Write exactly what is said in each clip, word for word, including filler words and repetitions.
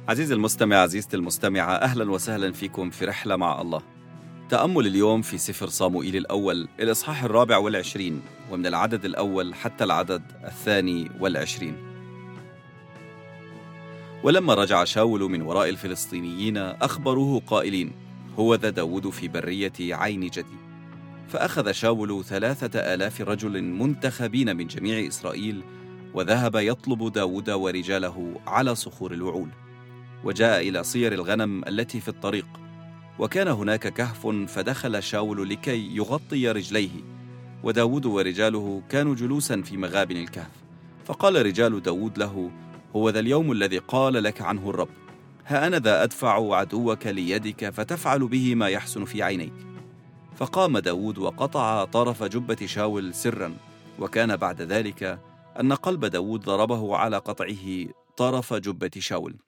عزيزي المستمع، عزيزتي المستمعة، أهلا وسهلا فيكم في رحلة مع الله. تأمل اليوم في سفر صموئيل الأول الإصحاح الرابع والعشرين، ومن العدد الأول حتى العدد الثاني والعشرين. ولما رجع شاول من وراء الفلسطينيين أخبروه قائلين: هو ذا داود في برية عين جدي. فأخذ شاول ثلاثة آلاف رجل منتخبين من جميع إسرائيل، وذهب يطلب داود ورجاله على صخور الوعول، وجاء إلى صير الغنم التي في الطريق، وكان هناك كهف، فدخل شاول لكي يغطي رجليه، وداود ورجاله كانوا جلوسا في مغابن الكهف. فقال رجال داود له: هو ذا اليوم الذي قال لك عنه الرب: ها أنا ذا أدفع عدوك ليدك فتفعل به ما يحسن في عينيك. فقام داود وقطع طرف جبة شاول سرا، وكان بعد ذلك أن قلب داود ضربه على قطعه طرف جبة شاول.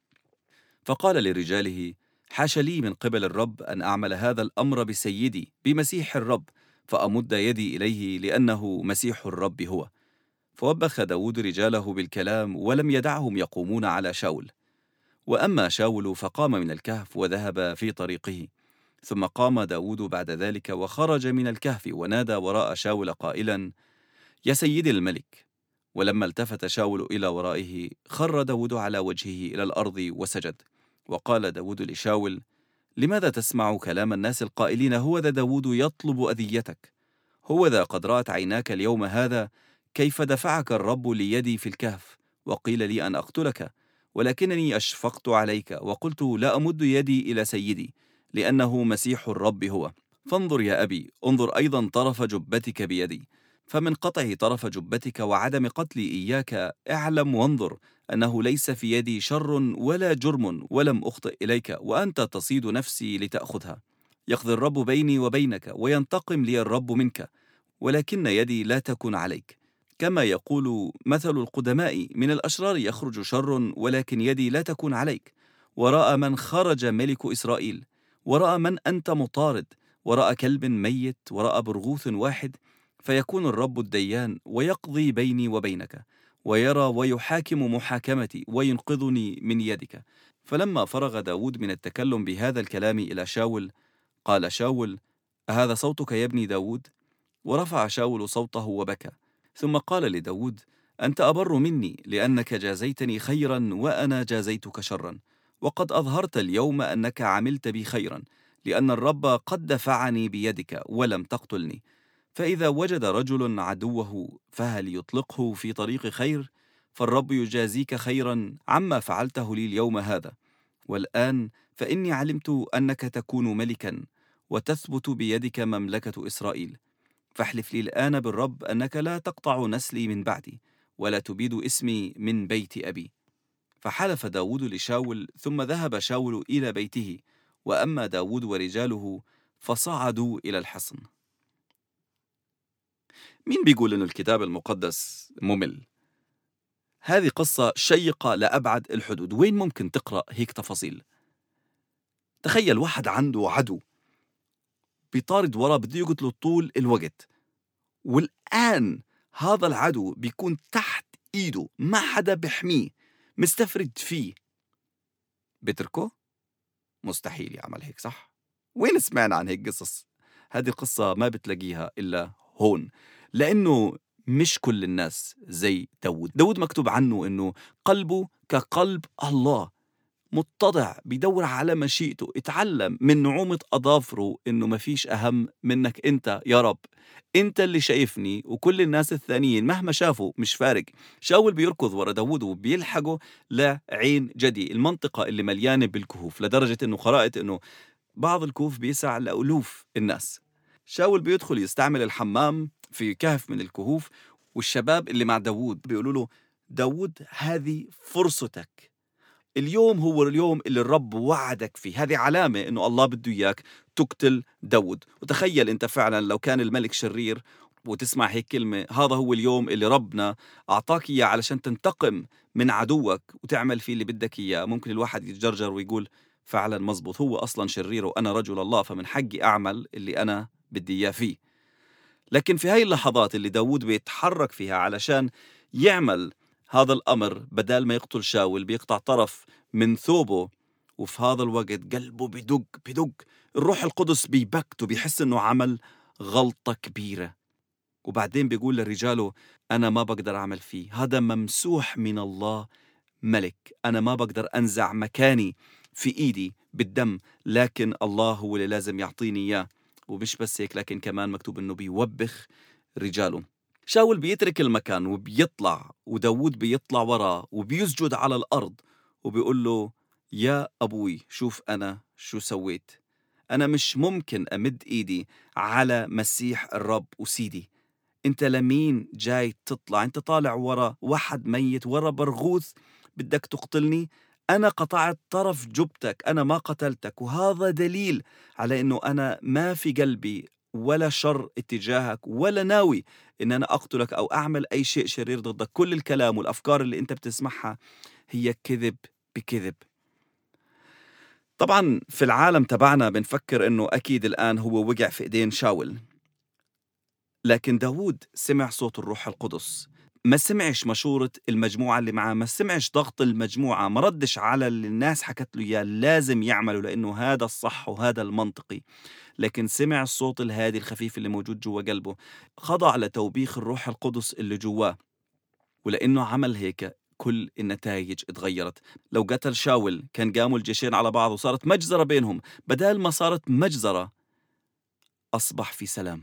فقال لرجاله: حاش لي من قبل الرب أن أعمل هذا الأمر بسيدي بمسيح الرب، فأمد يدي إليه، لأنه مسيح الرب هو. فوبخ داود رجاله بالكلام، ولم يدعهم يقومون على شاول. وأما شاول فقام من الكهف وذهب في طريقه. ثم قام داود بعد ذلك وخرج من الكهف، ونادى وراء شاول قائلا: يا سيدي الملك. ولما التفت شاول إلى ورائه، خر داود على وجهه إلى الأرض وسجد. وقال داود لشاول: لماذا تسمع كلام الناس القائلين: هو ذا داود يطلب أذيتك؟ هو ذا قد رأت عيناك اليوم هذا كيف دفعك الرب ليدي في الكهف، وقيل لي أن أقتلك، ولكنني أشفقت عليك وقلت: لا أمد يدي إلى سيدي، لأنه مسيح الرب هو. فانظر يا أبي، انظر أيضا طرف جبتك بيدي، فمن قطع طرف جبتك وعدم قتلي إياك اعلم وانظر أنه ليس في يدي شر ولا جرم، ولم أخطئ إليك، وأنت تصيد نفسي لتأخذها. يقضي الرب بيني وبينك، وينتقم لي الرب منك، ولكن يدي لا تكن عليك. كما يقول مثل القدماء: من الأشرار يخرج شر، ولكن يدي لا تكن عليك. وراء من خرج ملك إسرائيل، وراء من أنت مطارد، وراء كلب ميت، وراء برغوث واحد. فيكون الرب الديان، ويقضي بيني وبينك، ويرى ويحاكم محاكمتي، وينقذني من يدك. فلما فرغ داود من التكلم بهذا الكلام إلى شاول، قال شاول: أهذا صوتك يا ابني داود؟ ورفع شاول صوته وبكى. ثم قال لداود: أنت أبر مني، لأنك جازيتني خيرا وأنا جازيتك شرا، وقد أظهرت اليوم أنك عملت بي خيرا، لأن الرب قد دفعني بيدك ولم تقتلني. فإذا وجد رجل عدوه فهل يطلقه في طريق خير؟ فالرب يجازيك خيرا عما فعلته لي اليوم هذا. والآن فإني علمت أنك تكون ملكا، وتثبت بيدك مملكة إسرائيل. فاحلف لي الآن بالرب أنك لا تقطع نسلي من بعدي، ولا تبيد اسمي من بيت أبي. فحلف داود لشاول، ثم ذهب شاول إلى بيته، وأما داود ورجاله فصعدوا إلى الحصن. مين بيقول إنه الكتاب المقدس ممل؟ هذه قصة شيقة لأبعد الحدود. وين ممكن تقرأ هيك تفاصيل؟ تخيل واحد عنده عدو بيطارد وراه، بده يقتله طول الوقت، والآن هذا العدو بيكون تحت إيده، ما حدا بيحميه، مستفرد فيه، بتركه؟ مستحيل يعمل هيك، صح؟ وين سمعنا عن هيك قصص؟ هذه القصة ما بتلاقيها إلا هون، لأنه مش كل الناس زي داود. داود مكتوب عنه إنه قلبه كقلب الله، متضع، بيدور على مشيئته، اتعلم من نعومة أظافره إنه ما فيش أهم منك أنت يا رب. أنت اللي شايفني، وكل الناس الثانيين مهما شافوا مش فارق. شاول بيركض ورا داود وبيلحقه لعين جدي، المنطقة اللي مليانة بالكهوف، لدرجة إنه قرأت إنه بعض الكهوف بيسع لألوف الناس. شاول بيدخل يستعمل الحمام في كهف من الكهوف، والشباب اللي مع داود بيقولوا له: داود، هذه فرصتك، اليوم هو اليوم اللي الرب وعدك فيه، هذه علامة إنه الله بده إياك تقتل داود. وتخيل أنت فعلا لو كان الملك شرير وتسمع هيك كلمة: هذا هو اليوم اللي ربنا أعطاك إياه علشان تنتقم من عدوك وتعمل فيه اللي بدك إياه، ممكن الواحد يتجرجر ويقول: فعلا مزبوط، هو أصلا شرير وأنا رجل الله، فمن حقي أعمل اللي أنا بدي إياه فيه. لكن في هاي اللحظات اللي داود بيتحرك فيها علشان يعمل هذا الأمر، بدال ما يقتل شاول بيقطع طرف من ثوبه، وفي هذا الوقت قلبه بدق بدق. الروح القدس بيبكت وبيحس إنه عمل غلطة كبيرة، وبعدين بيقول لرجاله أنا ما بقدر أعمل فيه، هذا ممسوح من الله ملك، أنا ما بقدر أنزع مكاني في إيدي بالدم، لكن الله هو اللي لازم يعطيني إياه. ومش بس هيك، لكن كمان مكتوب إنه بيوبخ رجاله. شاول بيترك المكان وبيطلع، وداود بيطلع وراه وبيسجد على الأرض وبيقول له يا أبوي شوف أنا شو سويت، أنا مش ممكن أمد إيدي على مسيح الرب وسيدي. أنت لمين جاي تطلع؟ أنت طالع ورا واحد ميت، ورا برغوث، بدك تقتلني؟ أنا قطعت طرف جبتك، أنا ما قتلتك، وهذا دليل على أنه أنا ما في قلبي ولا شر اتجاهك، ولا ناوي أن أنا أقتلك أو أعمل أي شيء شرير ضدك. كل الكلام والأفكار اللي أنت بتسمعها هي كذب بكذب. طبعا في العالم تبعنا بنفكر أنه أكيد الآن هو وقع في إيدين شاول، لكن داود سمع صوت الروح القدس، ما سمعش مشورة المجموعة اللي معاه، ما سمعش ضغط المجموعة، ما ردش على اللي الناس حكت له إياه لازم يعمله لأنه هذا الصح وهذا المنطقي، لكن سمع الصوت الهادي الخفيف اللي موجود جوا قلبه، خضع لتوبيخ الروح القدس اللي جواه. ولأنه عمل هيك كل النتائج اتغيرت. لو قتل شاول كان قاموا الجيشين على بعض وصارت مجزرة بينهم، بدال ما صارت مجزرة أصبح في سلام.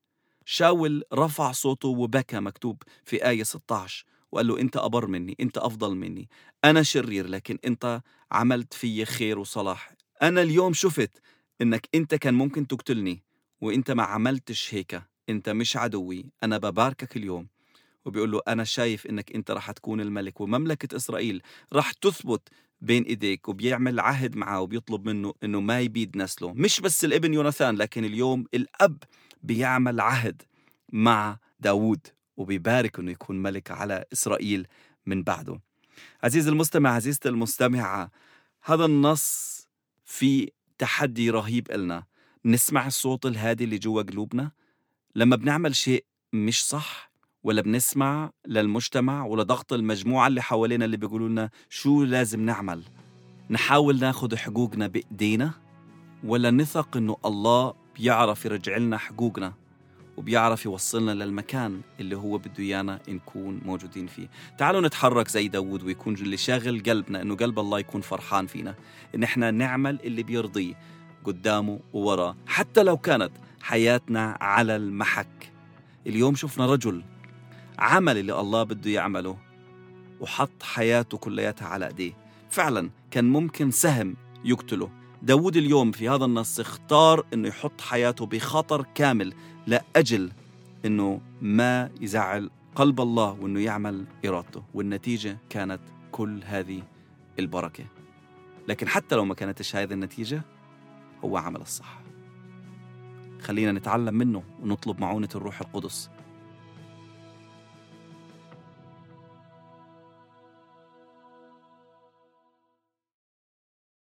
شاول رفع صوته وبكى، مكتوب في آية ستة عشر، وقال له أنت أبر مني، أنت أفضل مني، أنا شرير لكن أنت عملت في خير وصلاح. أنا اليوم شفت أنك أنت كان ممكن تقتلني وأنت ما عملتش هيك، أنت مش عدوي، أنا بباركك اليوم. وبيقول له أنا شايف أنك أنت رح تكون الملك، ومملكة إسرائيل رح تثبت بين إيديك. وبيعمل عهد معه وبيطلب منه أنه ما يبيد نسله، مش بس الابن يوناثان، لكن اليوم الأب بيعمل عهد مع داود وبيبارك أنه يكون ملك على إسرائيل من بعده. عزيز المستمع، عزيزتي المستمعة، هذا النص في تحدي رهيب إلنا. نسمع الصوت الهادي اللي جوا قلوبنا لما بنعمل شيء مش صح، ولا بنسمع للمجتمع ولا ضغط المجموعة اللي حوالينا اللي بيقولوا لنا شو لازم نعمل؟ نحاول ناخد حقوقنا بإيدينا، ولا نثق إنه الله بيعرف يرجع لنا حقوقنا وبيعرف يوصلنا للمكان اللي هو بده إيانا نكون موجودين فيه؟ تعالوا نتحرك زي داود، ويكون اللي شاغل قلبنا إنه قلب الله يكون فرحان فينا، إن إحنا نعمل اللي بيرضيه قدامه ووراه، حتى لو كانت حياتنا على المحك. اليوم شفنا رجل عمل اللي الله بده يعمله وحط حياته كلياتها على ايديه. فعلا كان ممكن سهم يقتله. داود اليوم في هذا النص اختار انه يحط حياته بخطر كامل لأجل انه ما يزعل قلب الله وانه يعمل ارادته، والنتيجة كانت كل هذه البركة. لكن حتى لو ما كانتش هذه النتيجة، هو عمل الصح. خلينا نتعلم منه ونطلب معونة الروح القدس